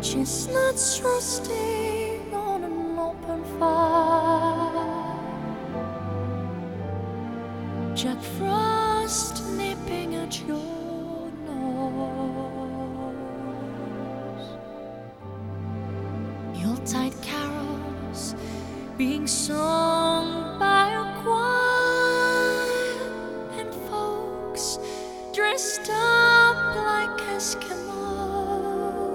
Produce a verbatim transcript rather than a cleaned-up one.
Chestnuts roasting on an open fire, Jack Frost nipping at your nose, Yuletide carols being sung